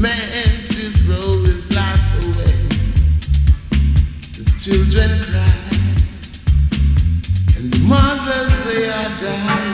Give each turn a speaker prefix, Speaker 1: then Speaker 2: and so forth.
Speaker 1: man still throws his life away. The children cry, and the mothers they are dying.